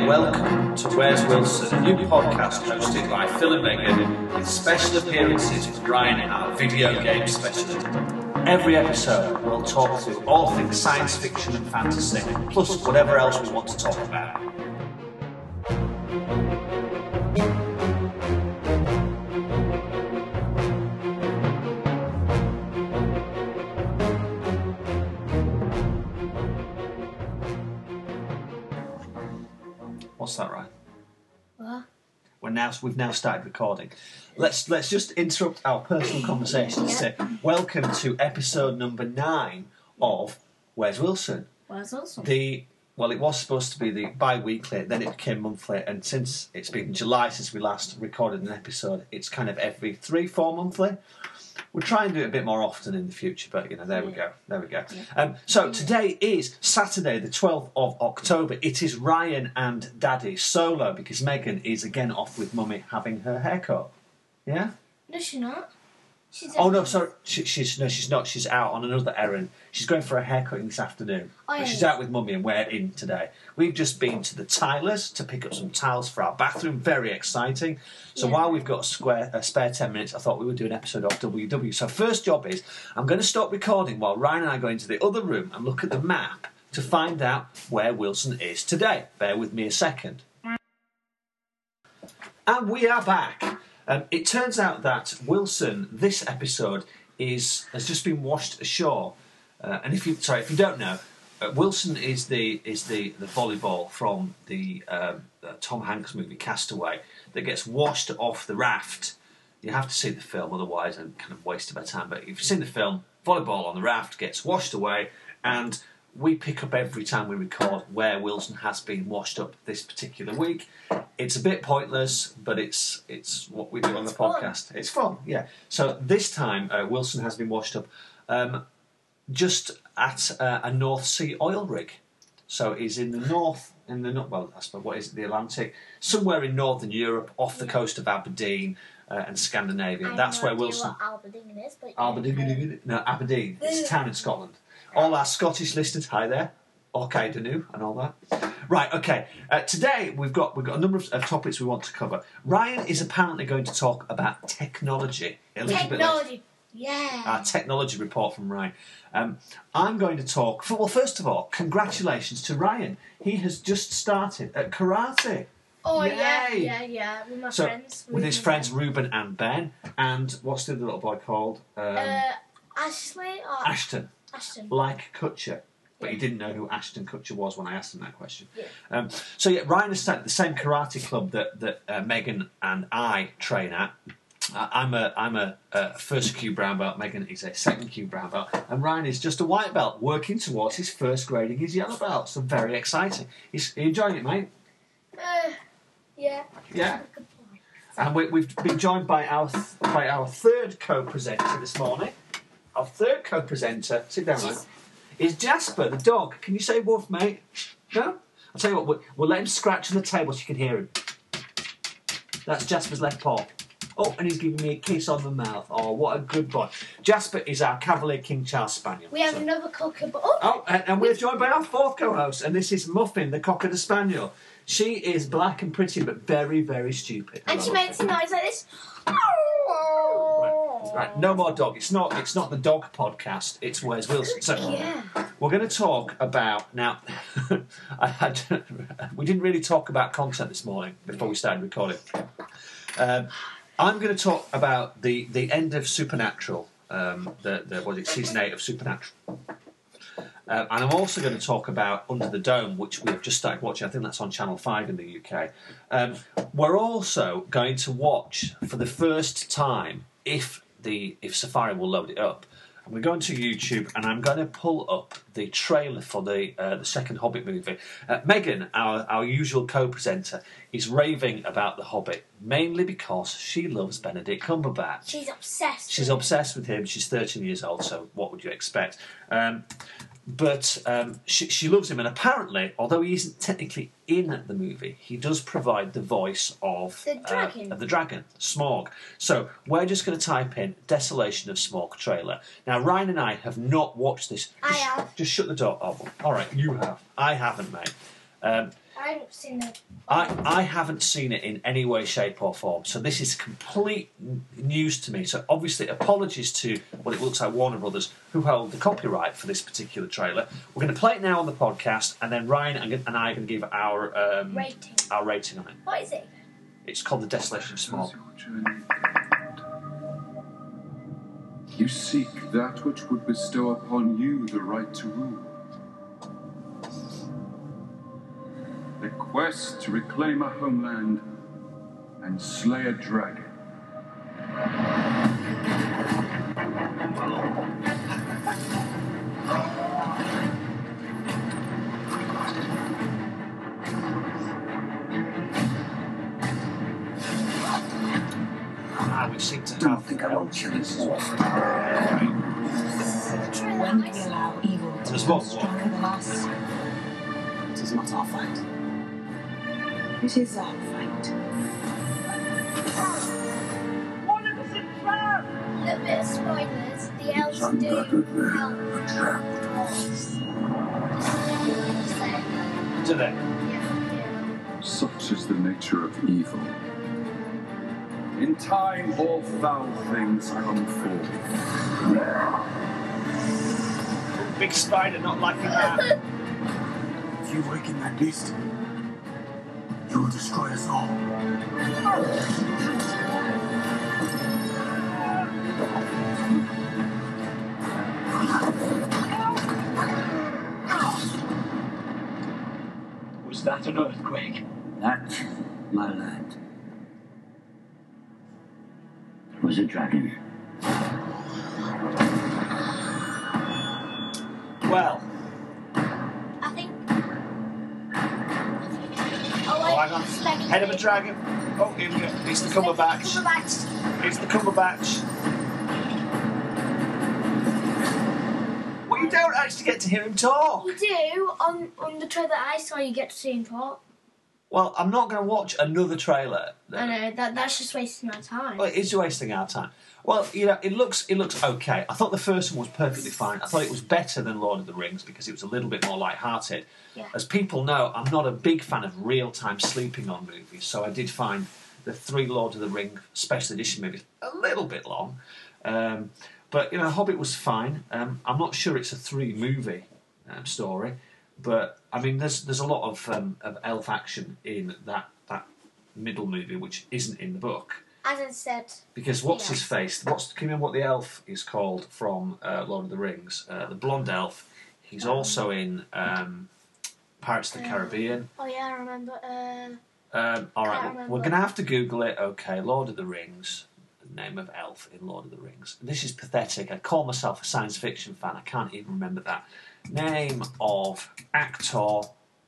welcome to Where's Wilson, a new podcast hosted by Phil and Megan, with special appearances from Ryan, our video game specialist. Every episode we'll talk through all things science fiction and fantasy, plus whatever else we want to talk about. What's that, Ryan? What? We've now started recording. Let's just interrupt our personal conversation and say welcome to episode number 9 of Where's Wilson? Where's Wilson? It was supposed to be the bi-weekly, then it became monthly, and since it's been July since we last recorded an episode, it's kind of every 3-4 monthly. We'll try and do it a bit more often in the future, but there we go. Yeah. So today is Saturday, the 12th of October. It is Ryan and Daddy solo because Megan is again off with Mummy having her haircut. Yeah? No, she's not. Oh no, sorry. She's not. She's out on another errand. She's going for a haircutting this afternoon. Oh, yeah. But she's out with Mummy and we're in today. We've just been to the Tylers to pick up some tiles for our bathroom. Very exciting. So while we've got a spare 10 minutes, I thought we would do an episode of WW. So first job is I'm going to stop recording while Ryan and I go into the other room and look at the map to find out where Wilson is today. Bear with me a second. And we are back. It turns out that Wilson, this episode, has just been washed ashore. And if you don't know, Wilson is the volleyball from the Tom Hanks movie Castaway that gets washed off the raft. You have to see the film, otherwise I'm kind of wasting my time. But if you've seen the film, volleyball on the raft gets washed away, and we pick up every time we record where Wilson has been washed up this particular week. It's a bit pointless, but it's what we do on the podcast. It's fun, yeah. So this time, Wilson has been washed up just at a North Sea oil rig. So he's in the north, I suppose, what is it, the Atlantic? Somewhere in Northern Europe, off the coast of Aberdeen and Scandinavia. That's where Wilson... I have no idea what Aberdeen is, but... Aberdeen? No, Aberdeen. It's a town in Scotland. All our Scottish listeners, hi there. Okay, Danu and all that. Right, okay. Today we've got a number of topics we want to cover. Ryan is apparently going to talk about technology. Technology, yeah. Our technology report from Ryan. I'm going to talk... First of all, congratulations to Ryan. He has just started at karate. Oh, Yay! yeah. With my So, friends. with his friends Ruben and Ben. And what's the other little boy called? Ashley or... Ashton. Like Kutcher. But he didn't know who Ashton Kutcher was when I asked him that question. Yeah. Ryan has started the same karate club that Megan and I train at. I'm a first Q brown belt. Megan is a second Q brown belt, and Ryan is just a white belt, working towards his first grading his yellow belt. So very exciting. Are you enjoying it, mate? Yeah. Yeah. And we've been joined by our third co-presenter this morning. Our third co-presenter, sit down, Ryan, is Jasper the dog. Can you say woof, mate? No? I'll tell you what, we'll let him scratch on the table so you can hear him. That's Jasper's left paw. Oh, and he's giving me a kiss on the mouth. Oh, what a good boy. Jasper is our Cavalier King Charles Spaniel. We have another cocker... and we're joined by our fourth co-host, and this is Muffin, the Cocker de Spaniel. She is black and pretty, but very, very stupid. And she makes a noise like this. Right, no more dog. It's not the dog podcast. It's Where's Wilson. So we're going to talk about now. We didn't really talk about content this morning before we started recording. I'm going to talk about the end of Supernatural. Season 8 of Supernatural. And I'm also going to talk about Under the Dome, which we've just started watching. I think that's on Channel 5 in the UK. We're also going to watch for the first time, if Safari will load it up, and we're going to YouTube, and I'm going to pull up the trailer for the second Hobbit movie. Megan, our usual co-presenter, is raving about The Hobbit, mainly because she loves Benedict Cumberbatch. She's obsessed with him. She's 13 years old, so what would you expect? But she loves him, and apparently, although he isn't technically in the movie, he does provide the voice of the dragon, Smaug. So we're just going to type in Desolation of Smaug trailer. Now, Ryan and I have not watched this. I have. Just shut the door. Oh, all right, you have. I haven't, mate. I I haven't seen it. I haven't seen it in any way, shape or form, so this is complete news to me. So obviously apologies to, well, it looks like Warner Brothers, who hold the copyright for this particular trailer. We're going to play it now on the podcast, and then Ryan and I are going to give our rating on it. What is it? It's called The Desolation of Smog. You seek that which would bestow upon you the right to rule. The quest to reclaim a homeland and slay a dragon. We seem to Don't have... think I won't kill you. When we allow evil to There's become one more. stronger than us, it is not our fight. It is our fight. A little bit of spoilers. The elves do help dwarves. Do they? Yeah, Such is the nature of evil. In time, all foul things come forth. Big spider not liking that. If you waken that beast, you will destroy us all. Was that an earthquake? That, my lad, was a dragon. Well, I think. hang on. Head of a dragon. Oh, here we go. It's the Cumberbatch. It's the Cumberbatch. Well, you don't actually get to hear him talk. You do on the trailer I saw. You get to see him talk. Well, I'm not going to watch another trailer. I know that's just wasting our time. Well, it is wasting our time. Well, you know, it looks okay. I thought the first one was perfectly fine. I thought it was better than Lord of the Rings because it was a little bit more light-hearted. Yeah. As people know, I'm not a big fan of real-time sleeping on movies, so I did find the 3 Lord of the Ring special edition movies a little bit long. But, you know, Hobbit was fine. I'm not sure it's a 3-movie story, but, I mean, there's a lot of elf action in that middle movie, which isn't in the book. As I said. Because what's his face? Can you remember what the elf is called from Lord of the Rings? The blonde elf. He's also in Pirates of the Caribbean. Oh yeah, I remember. All right, remember. we're going to have to Google it. Okay, Lord of the Rings. The name of elf in Lord of the Rings. This is pathetic. I call myself a science fiction fan. I can't even remember that. Name of actor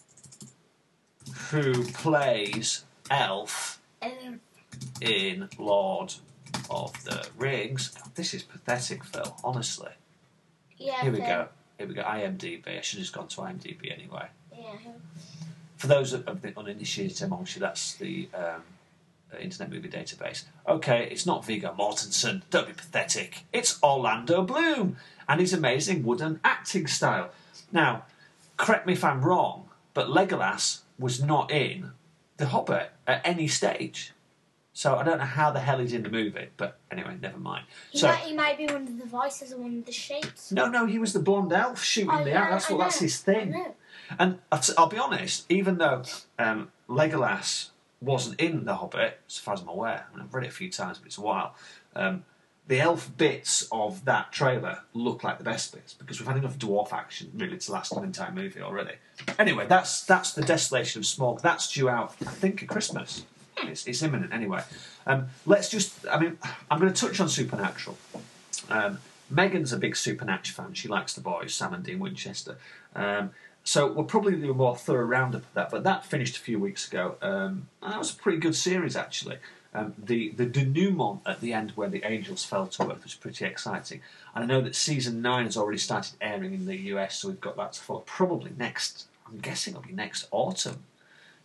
who plays elf in Lord of the Rings. God, this is pathetic, Phil, honestly. Yeah. Here we go. IMDb. I should have just gone to IMDb anyway. Yeah. For those of the uninitiated amongst you, that's the Internet Movie Database. Okay, it's not Viggo Mortensen. Don't be pathetic. It's Orlando Bloom and his amazing wooden acting style. Now, correct me if I'm wrong, but Legolas was not in The Hobbit at any stage. So I don't know how the hell he's in the movie, but anyway, never mind. He might be one of the voices or one of the shapes. No, he was the blonde elf shooting the out. That's his thing. I know. And I'll be honest, even though Legolas wasn't in The Hobbit, as far as I'm aware, and I've read it a few times, but it's a while, the elf bits of that trailer look like the best bits, because we've had enough dwarf action, really, to last an entire movie already. Anyway, that's The Desolation of Smog. That's due out, I think, at Christmas. It's imminent anyway. I'm going to touch on Supernatural. Megan's a big Supernatural fan. She likes the boys, Sam and Dean Winchester. So we'll probably do a more thorough roundup of that. But that finished a few weeks ago. And that was a pretty good series, actually. The denouement at the end where the angels fell to earth was pretty exciting. And I know that season 9 has already started airing in the US, so we've got that to follow. Probably next, I'm guessing it'll be next autumn.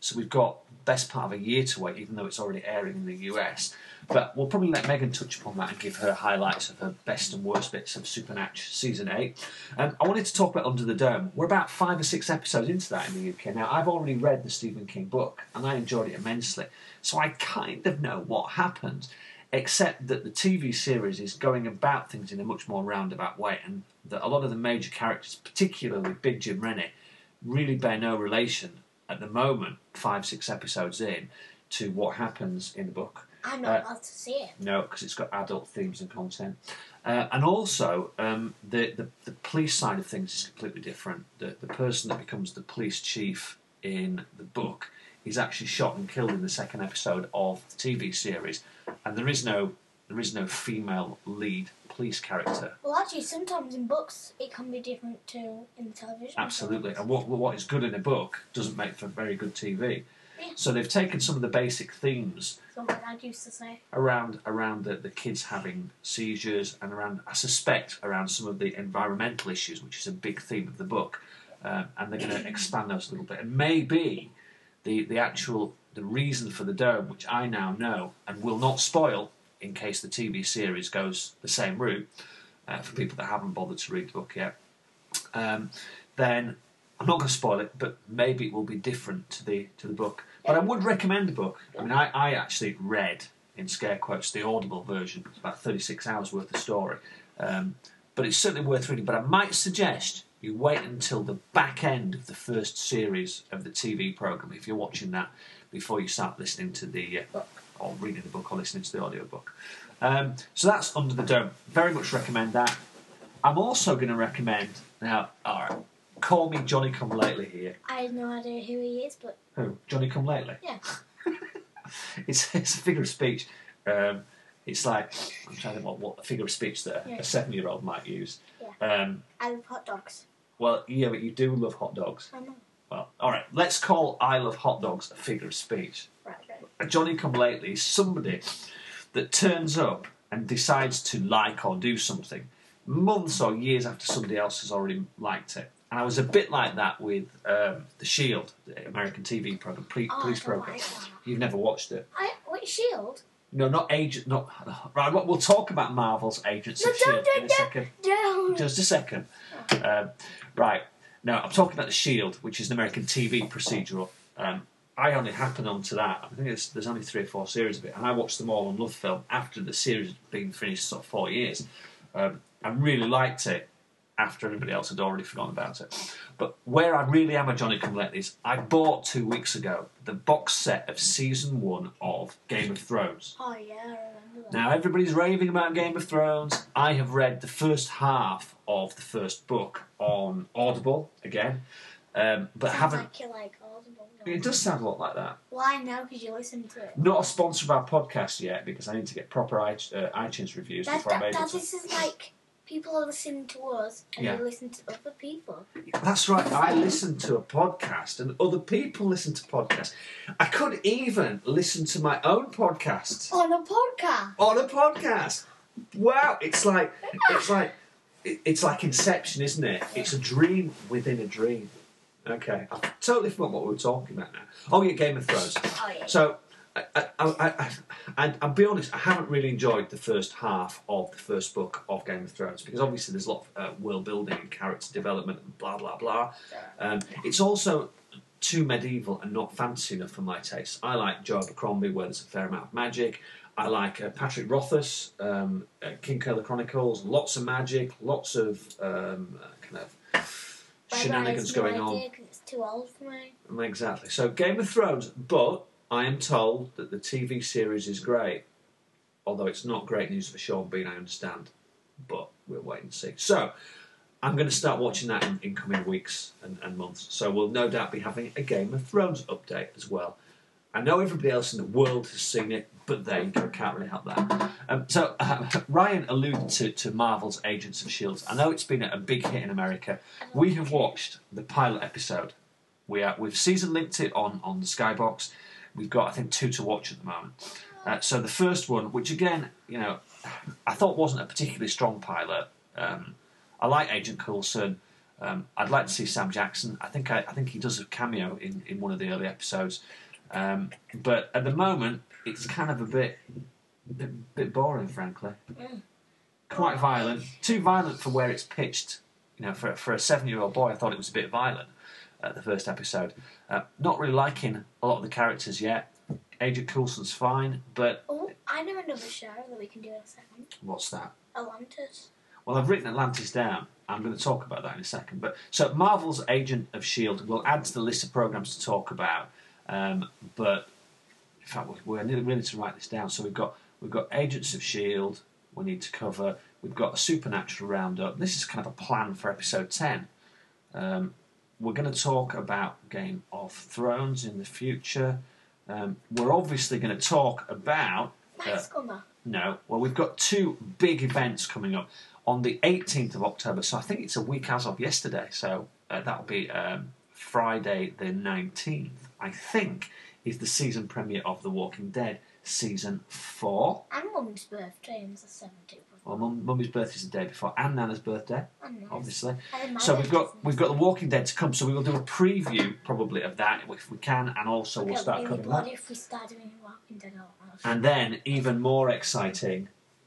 so we've got best part of a year to wait, even though it's already airing in the US. But we'll probably let Megan touch upon that and give her highlights of her best and worst bits of Supernatural Season 8. I wanted to talk about Under the Dome. We're about 5 or 6 episodes into that in the UK. Now, I've already read the Stephen King book, and I enjoyed it immensely. So I kind of know what happens, except that the TV series is going about things in a much more roundabout way, and that a lot of the major characters, particularly Big Jim Rennie, really bear no relation at the moment, 5, 6 episodes in, to what happens in the book. I'm not allowed to see it. No, because it's got adult themes and content. And also, the police side of things is completely different. The person that becomes the police chief in the book is actually shot and killed in the second episode of the TV series, and there is no female lead police character. Well, actually, sometimes in books it can be different to in television. Absolutely, and what is good in a book doesn't make for very good TV. Yeah. So they've taken some of the basic themes Something Dad used to say. around the kids having seizures, and I suspect around some of the environmental issues, which is a big theme of the book, and they're going to expand those a little bit. And maybe the reason for the dome, which I now know and will not spoil in case the TV series goes the same route, for people that haven't bothered to read the book yet, then I'm not going to spoil it, but maybe it will be different to the book. But I would recommend the book. I mean, I actually read, in scare quotes, the Audible version. It's about 36 hours worth of story. But it's certainly worth reading. But I might suggest you wait until the back end of the first series of the TV programme, if you're watching that, before you start listening to the book, or reading the book, or listening to the audiobook. So that's Under the Dome. Very much recommend that. I'm also going to recommend, now, all right, call me Johnny Come Lately here. I have no idea who he is, but Who? Johnny Come Lately? yeah. It's a figure of speech. It's like, I'm trying to think what a figure of speech that a 7-year-old might use. Yeah. I love hot dogs. Well, yeah, but you do love hot dogs. I know. Well, all right, let's call I love hot dogs a figure of speech. Right. A Johnny Come Lately is somebody that turns up and decides to like or do something months or years after somebody else has already liked it. And I was a bit like that with The Shield, the American TV program, police program. Like that. You've never watched it? Wait, Shield? No, not Agent. Not right. We'll talk about Marvel's Agents of Shield in a second. No. Just a second. Right. Now I'm talking about The Shield, which is an American TV procedural. I only happened onto that. I think there's only 3 or 4 series of it, and I watched them all on Love Film after the series had been finished, sort of 4 years. I really liked it after everybody else had already forgotten about it. But where I really am a Johnny Come Lately is I bought 2 weeks ago the box set of Season 1 of Game of Thrones. Oh, yeah, I remember that. Now, everybody's raving about Game of Thrones. I have read the first half of the first book on Audible, again, but Sounds haven't... like you like Audible. It does sound a lot like that. Well, I know, because you listen to it. Not a sponsor of our podcast yet, because I need to get proper iTunes reviews before I'm able to... This is like... People are listening to us, and Yeah. they listen to other people. That's right, I listen to a podcast, and other people listen to podcasts. I could even listen to my own podcast. On a podcast. On a podcast! Wow, it's like Inception, isn't it? It's a dream within a dream. Okay, I've totally forgot what we were talking about now. Oh yeah, Game of Thrones. Oh, yeah. So, I'll be honest, I haven't really enjoyed the first half of the first book of Game of Thrones, because obviously there's a lot of world building and character development and blah blah blah. It's also too medieval and not fantasy enough for my taste. I like Joe Abercrombie, where there's a fair amount of magic. I like Patrick Rothfuss, King Killer Chronicles, lots of magic, lots of kind of shenanigans going on. Because it's too old for me. Exactly. So Game of Thrones, but I am told that the TV series is great. Although it's not great news for Sean Bean, I understand. But we'll wait and see. So I'm going to start watching that in coming weeks and months. So we'll no doubt be having a Game of Thrones update as well. I know everybody else in the world has seen it, but they can't really help that. Ryan alluded to Marvel's Agents of S.H.I.E.L.D. I know it's been a big hit in America. We have watched the pilot episode. We've season linked it on the Skybox. We've got, I think, 2 to watch at the moment. So the first one, which again, I thought wasn't a particularly strong pilot. I like Agent Coulson. I'd like to see Sam Jackson. I think he does a cameo in one of the early episodes. But at the moment, it's kind of a bit boring, frankly. Quite violent. Too violent for where it's pitched. You know, for a 7-year-old boy, I thought it was a bit violent at the first episode. Not really liking a lot of the characters yet. Agent Coulson's fine, but... Oh, I know another show that we can do in a second. What's that? Atlantis. Well, I've written Atlantis down. I'm going to talk about that in a second. But so Marvel's Agent of S.H.I.E.L.D. will add to the list of programmes to talk about. But in fact, we need to write this down. So we've got Agents of S.H.I.E.L.D. we need to cover. We've got a Supernatural roundup. This is kind of a plan for episode 10. We're going to talk about Game of Thrones in the future. We're obviously going to talk about... No. Well, we've got 2 big events coming up on the 18th of October. So I think it's a week as of yesterday. So that'll be Friday the 19th, I think, is the season premiere of The Walking Dead Season 4. And Mummy's birthday is the 17th. Well, Mummy's birthday is the day before, and Nana's birthday, obviously. And So we've got The Walking Dead to come. So we will do a preview probably of that if we can, and also we'll start covering that. If we start doing Walking Dead out. And then even more exciting,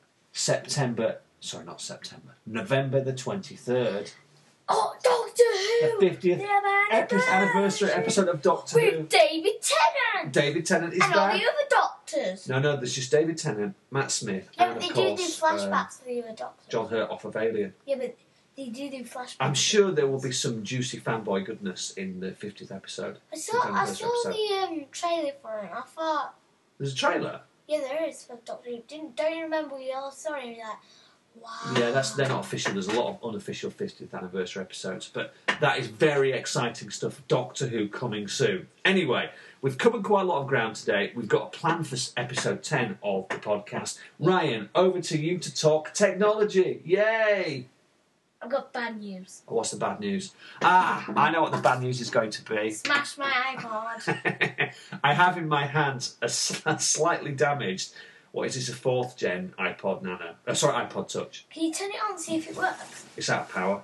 November the 23rd. Oh, Doctor The 50th anniversary episode of Doctor Who. With David Tennant. David Tennant is and all back. the other Doctors. No, there's just David Tennant, Matt Smith, Yeah, and but of they course do flashbacks to the other Doctors. John Hurt off of Alien. Yeah, but they do flashbacks. I'm sure there will be some juicy fanboy goodness in the 50th episode. I saw the trailer for it. I thought there's a trailer. Yeah, there is for Doctor Who. Don't you remember we all saw it? And like, wow. Yeah, they're not official. There's a lot of unofficial 50th anniversary episodes, but that is very exciting stuff. Doctor Who coming soon. Anyway, we've covered quite a lot of ground today. We've got a plan for episode 10 of the podcast. Ryan, over to you to talk technology. Yay! I've got bad news. What's the bad news? I know what the bad news is going to be. Smash my iPod. I have in my hands a slightly damaged, what is this, a 4th gen iPod Nano? iPod Touch. Can you turn it on and see if it works? It's out of power.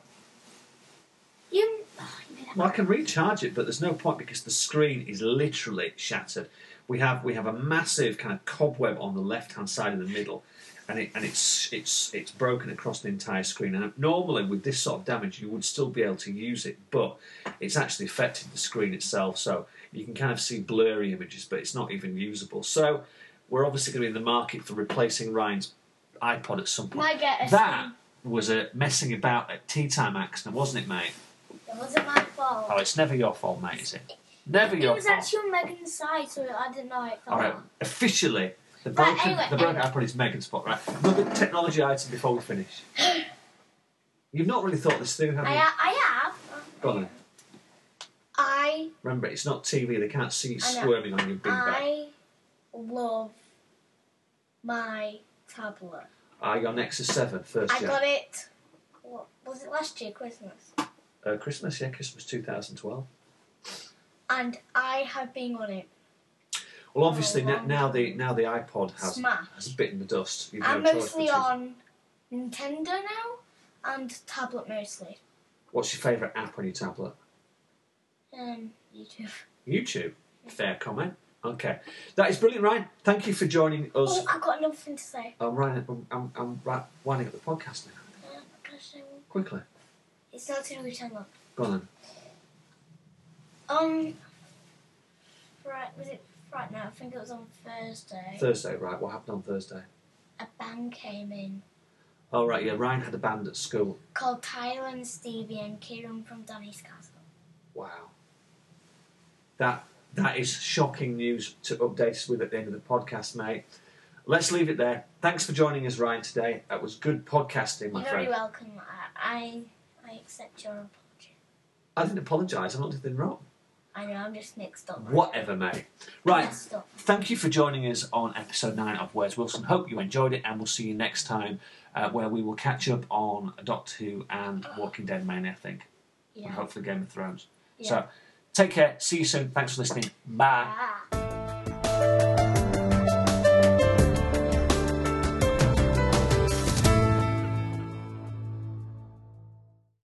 You Well, I can recharge it, but there's no point because the screen is literally shattered. We have a massive kind of cobweb on the left-hand side in the middle, and it's broken across the entire screen. And normally with this sort of damage, you would still be able to use it, but it's actually affected the screen itself. So you can kind of see blurry images, but it's not even usable. So we're obviously going to be in the market for replacing Ryan's iPod at some point. That was a messing about at tea time accident, wasn't it, mate? It wasn't my fault. Oh, it's never your fault, mate, is it? Never your fault. It was actually on Megan's side, so I didn't know it fell All right, on. officially, the broken iPod is Megan's fault, right? Another technology item before we finish. You've not really thought this through, have you? I have. Go on then. Remember, it's not TV. They can't see you squirming on your big back. I love my tablet. Your Nexus 7, first gen. I got it. What was it last year? Christmas. Christmas 2012. And I have been on it. Well, obviously now the iPod has bitten the dust. I'm mostly on Nintendo now and tablet mostly. What's your favourite app on your tablet? YouTube. YouTube. Fair comment. Okay, that is brilliant, Ryan. Thank you for joining us. Oh, I've got another thing to say. Ryan, I'm winding up the podcast now. Quickly. It's not to do with Chandler. Go on then. Was it Friday? No, I think it was on Thursday. Thursday, right. What happened on Thursday? A band came in. Oh, right, yeah. Ryan had a band at school. Called Tyler and Stevie and Kieran from Danny's Castle. Wow. That is shocking news to update us with at the end of the podcast, mate. Let's leave it there. Thanks for joining us, Ryan, today. That was good podcasting, my friend. You're very welcome. I accept your apology. I didn't apologise. I'm not doing anything wrong. I know, I'm just mixed up. Whatever, mate. Right. Thank you for joining us on episode 9 of Where's Wilson. Hope you enjoyed it, and we'll see you next time where we will catch up on Doctor Who and Walking Dead mainly, I think. Yeah. And hopefully Game of Thrones. Yeah. So, take care. See you soon. Thanks for listening. Bye. Bye.